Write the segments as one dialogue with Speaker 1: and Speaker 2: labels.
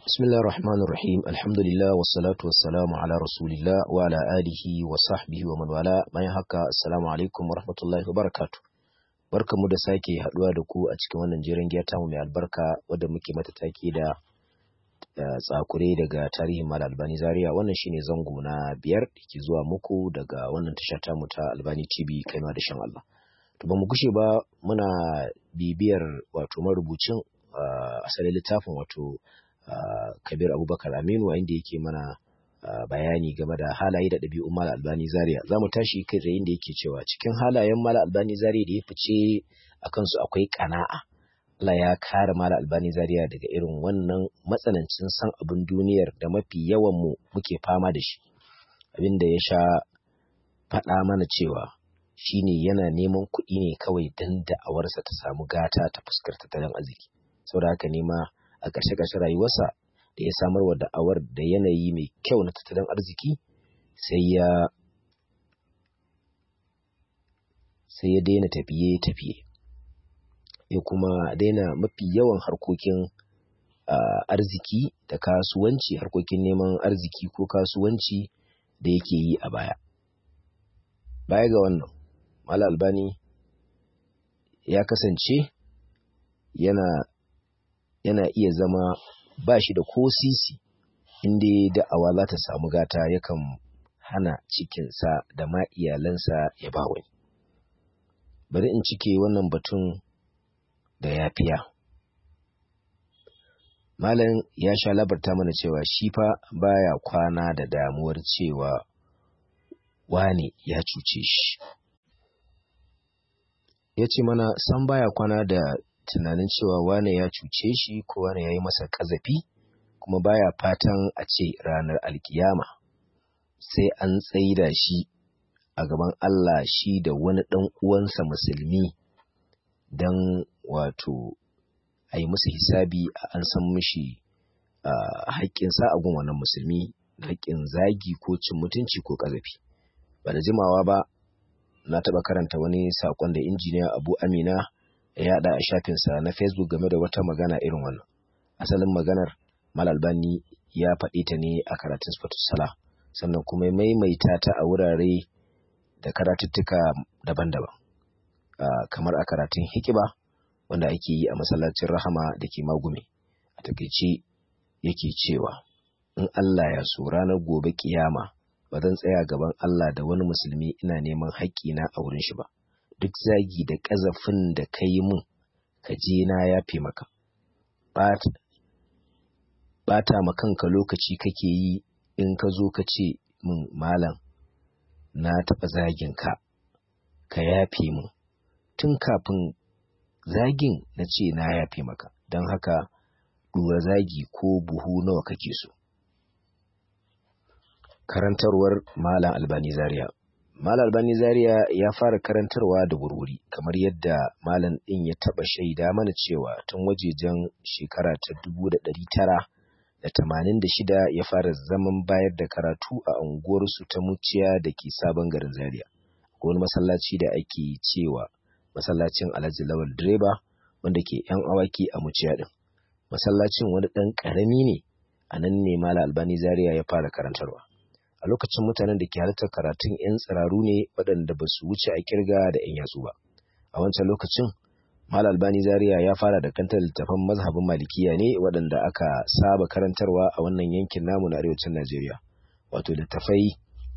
Speaker 1: بسم الله الرحمن الرحيم الحمد لله والصلاة والسلام على رسول الله وعلى آله وصحبه ومن والاه bayan haka assalamu alaikum warahmatullahi wabarakatuh barkamu da sake haduwa da ku a cikin wannan jerin giya tamu mai albarka wadda muke mata take da tsakure daga tarihin Malam Albani Zaria. Wannan shine zango na biyar da ke zuwa muku daga wannan tasha tamu ta Albani TV kaima da shan Allah. To ba mu gushe ba muna bibiyar wato marubucin asalin littafin wato Kabir Abubakar Aminu inda yake mana bayani game da halaye da ɗabi'un Malam Albani Zaria. Za mu tashi kai tsaye inda yake cewa cikin halayen Malam Albani Zaria da ya fice a kansu akwai ƙana'a. Allah ya kare Malam Albani Zaria daga irin wannan matsanancin san abin duniyar da mafi yawan mu muke fama da shi. Abin da ya sha faɗa mana cewa shine yana neman kuɗi ne kawai dan da'awarsa ta samu gata ta fuskar tattalin arziki. Saboda haka ne ma a ƙarshe rayuwarsa da ya samar wa da'awar da yanayi mai kyau na tattalin arziki sai ya daina tafiye-tafiye ya kuma daina mafi yawan harkokin arziki da kasuwanci, harkokin neman arziki ko kasuwanci da yake yi a baya. Baya ga wannan, Malam Albani ya kasance yana iya zama ba shi da ko sisi inda da'awa za ta samu gata yakan hana cikinsa da ma iyalansa ya ba wani. Bari in cike wannan batun da yafiya. Malam ya sha labarta mana cewa shi fa baya kwana da damuwar cewa wane ya cuce shi. Ya ce mana san baya kwana da tunanin cewa wane ya cuce shi ko wane ya yi masa ƙazafi, kuma baya fatan a ce ranar alkiyama sai an tsaida shi a gaban Allah shi da wani ɗan uwansa musulmi don wato a yi musu hisabi an san mishi haƙƙinsa a gun wannan musulmi, haƙƙin zagi ko cin mutunci ko ƙazafi. Ba da jimawa ba na taɓa karanta wani saƙon da injiniya Abu Amina ya yaɗa a shafinsa na Facebook game da wata magana irin wannan. Asalin maganar Malam Albani ya faɗi ta ne a karatun Sifatus Salah, sannan kuma ya maimaita ta a wurare da karatuttuka daban-daban. Kamar a karatun Hikiba wanda ake yi a masallacin Rahama da ke Magume. A takaice yake cewa in Allah ya so ranar gobe kiyama ba zan tsaya gaban Allah da wani musulmi ina neman haƙƙina a wurin shi ba. Duk zagi da ƙazafin da ka yi min, ka je na yafe maka. Ɓata ma kanka lokaci kake yi in ka zo ka ce min malam na taɓa zagin ka yafe min. Tun kafin zagin na ce na yafe maka, don haka ɗura zagi ko buhu nawa kake so. Karantarwar Malam Albani Zaria. Malam Albani Zaria ya fara karantarwa da wurwuri kamar yadda malam ɗin ya taɓa shaida mana cewa tun wajejen shekara ta 1986 ya fara zaman bayar da karatu a unguwarsu ta Muciya da ke sabon garin Zaria. Akwai wani masallaci da ake cewa masallacin Alhaji Lawal Direba wanda ke ‘yan awaki a Muciya ɗin. Masallacin wani ɗan ƙarami ne, a nan ne Malam Albani Zaria ya fara karantarwa. A lokacin mutanen da ke halartar karatun 'yan tsiraru ne waɗanda ba su wuce a kirga da 'yan yatsu ba. A wancan lokacin, Malam Albani Zaria ya fara da kantar littafan mazhabin Malikiya ne waɗanda aka saba karantarwa a wannan yankin namu na arewacin Najeriya. Wato littafai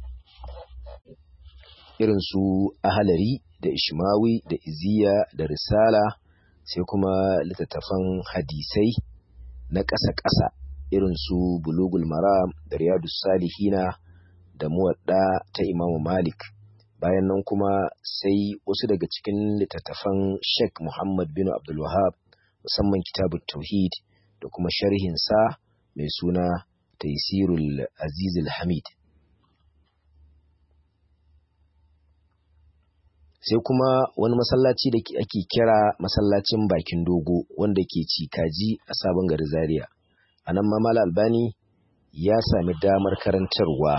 Speaker 1: irin su Ahalari da Ishmawi da Iziya da Risala, sai kuma littattafan hadisai na ƙasa-ƙasa irin su Bulugul Maram da Riyadus Salihina da Muwadda ta Imamu Malik. Bayan nan kuma sai wasu daga cikin littattafan Sheikh Muhammad bin Abdul Wahab, musamman Kitabut Tauhid da kuma sharhin sa mai suna Taysirul Azizul Hamid. Sai kuma wani masallaci da ake kira masallacin Bakin Dogo wanda ke Cikaji a sabon garin Zaria. A nan ma Malam Albani ya sami damar karantarwa,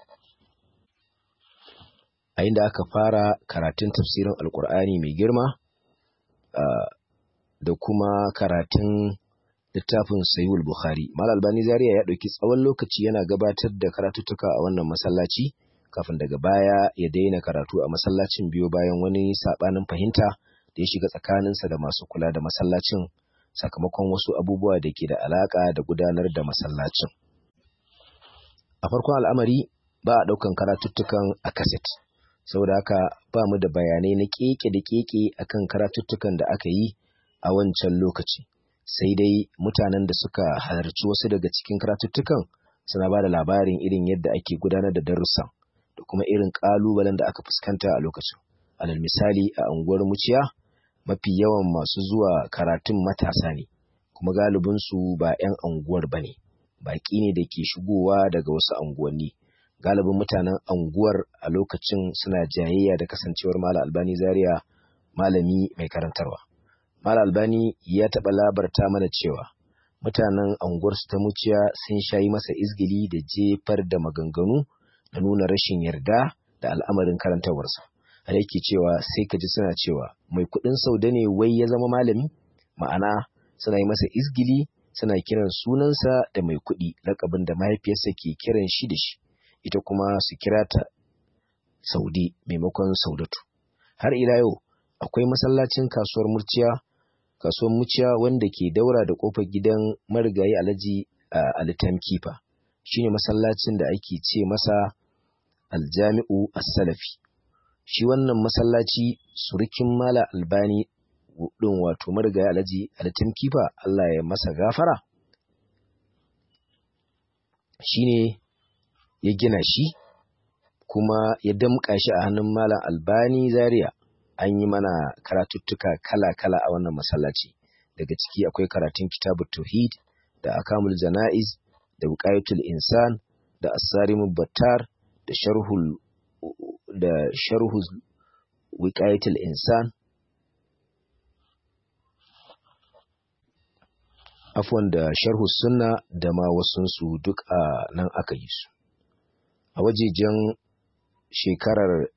Speaker 1: a inda aka fara karatun tafsirin Alƙur'ani mai girma da kuma karatun littafin Sahihul Bukhari. Malam Albani Zaria ya ɗauki tsawon lokaci yana gabatar da karatuttuka a wannan masallaci kafin daga baya ya daina karatu a masallacin biyo bayan wani saɓanin fahimta da ya shiga tsakaninsa da masu kula da masallacin sakamakon wasu abubuwa da ke da alaƙa da gudanar da masallacin. A farkon al'amari ba a ɗaukan karatuttukan a kaset, saboda haka ba mu da bayanai na keke da keke akan karatuttukan da aka yi a wancan lokaci. Sai dai mutanen da suka halarci wasu daga cikin karatuttukan suna ba da labarin irin yadda ake gudanar da darussan da kuma irin ƙalubalen da aka fuskanta a lokacin. Alal misali a unguwar Muciya mafi yawan masu zuwa karatun matasa ne, kuma galibinsu ba 'yan unguwar ba ne, baƙi ne da ke shigowa daga wasu unguwanni. Galibin mutanen unguwar a lokacin suna jayayya da kasancewar Malam Albani Zaria malami mai karantarwa. Malam Albani ya taɓa labarta mana cewa mutanen unguwarsu ta Muciya sun shayi masa izgili da jefar da maganganu da nuna rashin yarda da al'amarin karantarwarsa. A yake cewa sai ka ji suna cewa mai kuɗin Saude ne wai ya zama malami? Ma'ana suna yi masa izgili, suna kiran sunansa da mai kuɗi, laƙabin da mahaifiyarsa ke kiran shi da shi, ita kuma su kira ta Saude maimakon Saudatu. Har ila yau akwai masallacin kasuwar Muciya wanda ke daura da kofar gidan marigayi Alhaji Ali Tamkifa. Shine masallacin da ake ce masa Aljami'u As-Salafi. Shi wannan masallaci surukin Malam Albani din wato marigayi Alhaji Ali Tamkifa, Allah ya masa gafara, shine ya gina shi kuma ya damƙa shi a hannun Malam Albani Zaria. An yi mana karatuttuka kala-kala a wannan masallaci. Daga ciki akwai karatun Kitabut Tauhid da Akamul Jana'iz da Wiqayatul Insan da As-Sarimul Battar da Sharhu Wiqayatul Insan, da Sharhu Sunna da ma wasunsu duk a nan aka yi su. A wajejen shekarar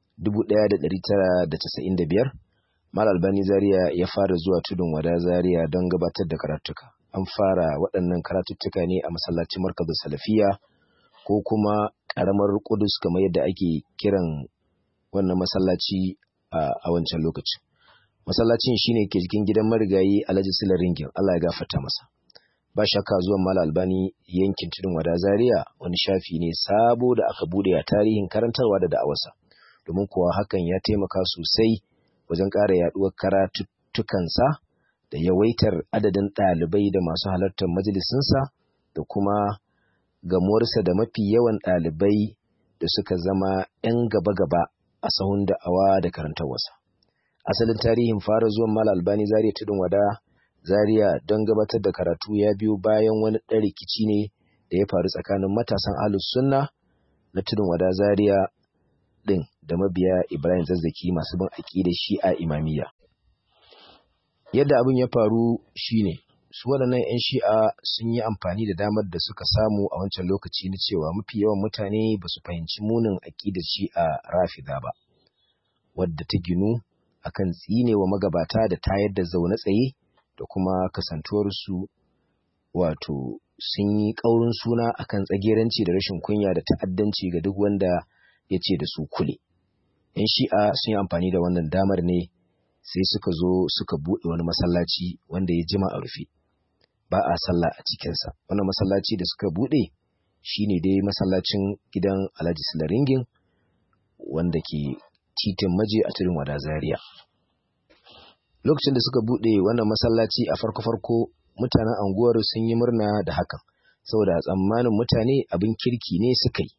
Speaker 1: 1995, Malam Albani Zaria ya fara zuwa Tudun Wada Zaria don gabatar da karatuka. An fara waɗannan karatuttuka ne a masallacin Markazus Salafiya ko kuma ƙaramar Qudus kamar yadda ake kiran wannan masallaci a wancan lokacin. Masallacin shine ke cikin gidan marigayi Alhaji Sule Ringin, Allah ya gafarta masa. Ba shakka zuwan Malam Albani yankin Tudun Wada Zaria wani shafi ne sabo da aka bude a tarihin karantarwa da da'awarsa. Domin kuwa hakan ya taimaka sosai wajen ƙara yaɗuwar karatuttukansa da yawaitar adadin ɗalibai da masu halartar majalisinsa da kuma gamuwarsa da mafi yawan ɗalibai da suka zama 'yan gaba-gaba a sahun da'awa da karantarwarsa. Asalin tarihin fara zuwan Malam Albani Zaria Tudun Wada Zaria don gabatar da karatu ya biyo bayan wani ɗan rikici ne da ya faru tsakanin matasan Ahlus Sunna na Tudun Wada Zaria ɗin da mabiya Ibrahim Zazzaki masu bin aƙidar Shi'a Imamiyya. Yadda abin ya faru shine su waɗannan 'yan Shi'a sun yi amfani da damar da suka samu a wancan lokaci na cewa mafi yawan mutane ba su fahimci munin aƙidar Shi'a Rafida ba, wadda ta ginu akan tsinewa magabata da tayar da zaune tsaye da kuma kasantuwarsu wato sun yi ƙaurin suna akan tsageranci da rashin kunya da ta'addanci ga duk wanda ya ce da su kule. 'Yan Shi'a sun yi amfani da wannan damar ne sai suka zo suka buɗe wani masallaci wanda ya jima a rufe, ba a sallah a cikinsa. Wannan masallaci da suka buɗe shine dai masallacin gidan Alhaji Sule Ringin wanda ke titin Maje a Tudun Wada Zaria. Lokacin da suka buɗe wannan masallaci a farko-farko, mutanen anguwar sun yi murna da hakan saboda tsammanin mutane abin kirki ne suka yi,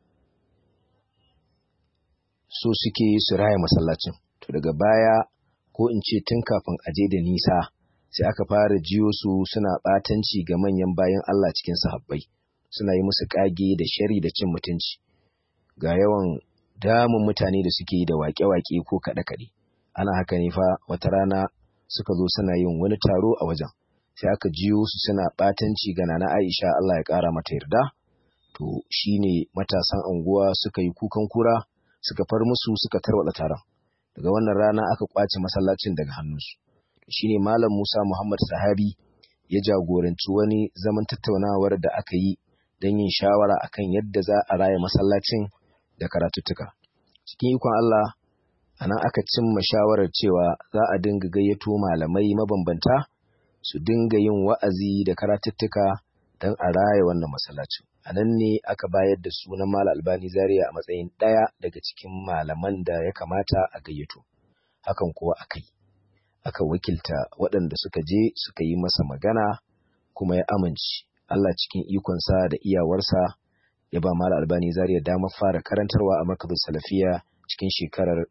Speaker 1: so suke su raya masallacin. To daga baya, ko in ce tun kafin aje da nisa, sai aka fara jiyo su suna ɓatanci ga manyan bayan Allah cikin sahabbai, suna yi musu ƙage da shari da cin mutunci. Ga yawan damun mutane da suke yi da waƙe-waƙe ko kaɗe-kaɗe. Ana haka ne fa wata rana suka zo suna yin wani taro a wajen, sai aka jiyo su suna ɓatanci ga Nana Aisha, Allah ya ƙara mata yarda. To shine matasan anguwa suka yi kukan kura, suka far musu, suka tarwatsa taron. Daga wannan rana aka kwace masallacin daga hannunsu. Shine Malam Musa Muhammad Sahabi ya jagoranci wani zaman tattaunawar da aka yi don yin shawara akan yadda za a raya masallacin da karatuttuka. Cikin ikon Allah, a nan aka cimma shawarar cewa za a dinga gayyato malamai mabambanta su dinga yin wa'azi da karatuttuka don a raya wannan masallacin. A nan ne aka bayar da sunan Malam Albani Zaria a matsayin ɗaya daga cikin malaman da ya kamata a gayyato. Hakan kuwa aka wakilta waɗanda suka je suka yi masa magana kuma ya amince. Allah cikin ikonsa da iyawarsa ya ba Malam Albani Zaria damar fara karantarwa a Markazus Salafiya cikin shekarar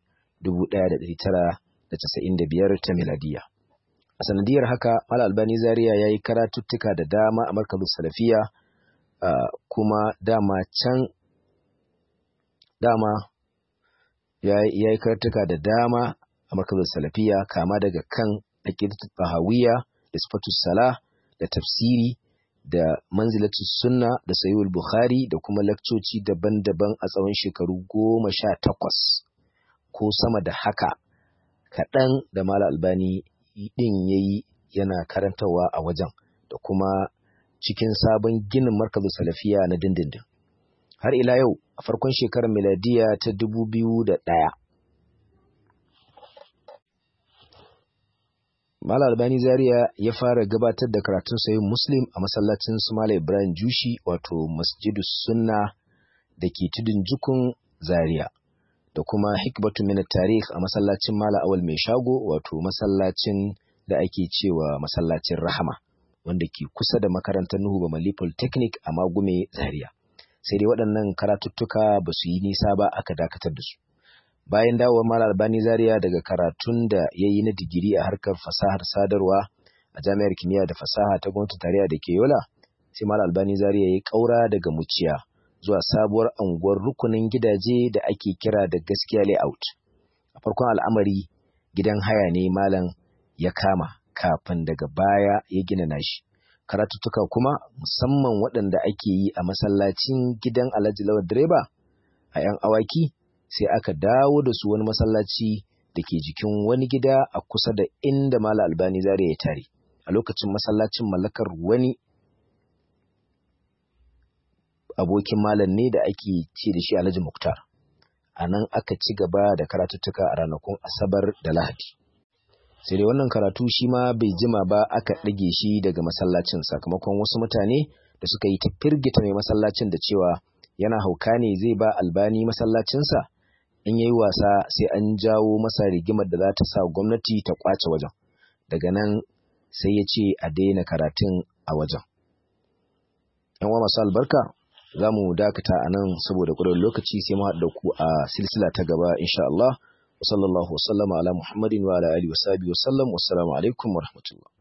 Speaker 1: 1995 ta miladiya. A sanadiyar haka Malam Albani Zaria ya yi karatuttuka da dama a Markazus Salafiya, kuma ya yi karatuka da dama a Markazus Salafiya, kama daga kan aqidatul tahawiyya da sifatus salah da tafsiri da manzilatus sunna da sahihul bukhari da kuma lakcoci daban-daban a tsawon shekaru 18 ko sama da haka kaɗan da Malam Albani ɗin yayi yana karantawa a wajen da kuma cikin sabon ginin Markazus Salafiya na dindindin. Har ila yau a farkon shekarar miladiya ta 2001 Malam Albani Zaria ya fara gabatar da karatun Sahih Muslim a masallacin su Malam Ibrahim Jushi, wato Masjidus Sunna da ke tudun Jukun Zaria, da kuma Hikbatu min at-Tarikh a masallacin Malam Awal Mai Shago, wato masallacin da ake cewa masallacin Rahama, wanda ke kusa da makarantar Nuhu Bamali Polytechnic a Magume Zaria. Sai dai waɗannan karatuttuka ba su yi nisa ba, aka dakatar da su. Bayan dawowar Malam Albani Zaria daga karatun da ya yi na digiri a harkar fasahar sadarwa a Jami'ar Kimiyya da Fasaha ta Gwamnatin Tarayya da ke Yola, sai Malam Albani Zaria ya yi ƙaura daga Muciya zuwa sabuwar unguwar rukunin gidaje da ake kira da Gaskiya Layout. A farkon al'amari gidan haya ne Malam ya kama kafin daga baya ya gina nashi. Karatuttuka kuma musamman waɗanda ake yi a masallacin gidan Alhaji Lawal Direba a 'yan awaki, sai aka dawo da su wani masallaci da ke jikin wani gida a kusa da inda Malam Albani Zaria ya tare. A lokacin masallacin mallakar wani abokin malam ne da ake ce da shi Alhaji Muktar. A nan aka ci gaba da karatuttuka a ranakun Asabar da Lahadi. Sai dai wannan karatu shi ma bai jima ba aka ɗage shi daga masallacin sakamakon wasu mutane da suka yi ta firgita mai masallacin da cewa yana hauka ne zai ba Albani masallacinsa, in yayi wasa sai an jawo masa rigimar da za ta sa gwamnati ta kwace wajen. Daga nan sai ya ce a daina karatun a wajen. ‘Yan uwa masu albarka, za mu dakata a nan saboda ƙurar lokaci, sai mu haɗa ku a silsila ta gaba insha Allah. Wa sallallahu wa sallama ala Muhammadin wa ala alihi wa sahbihi wa sallam. Wassalamu alaikum wa rahmatullah.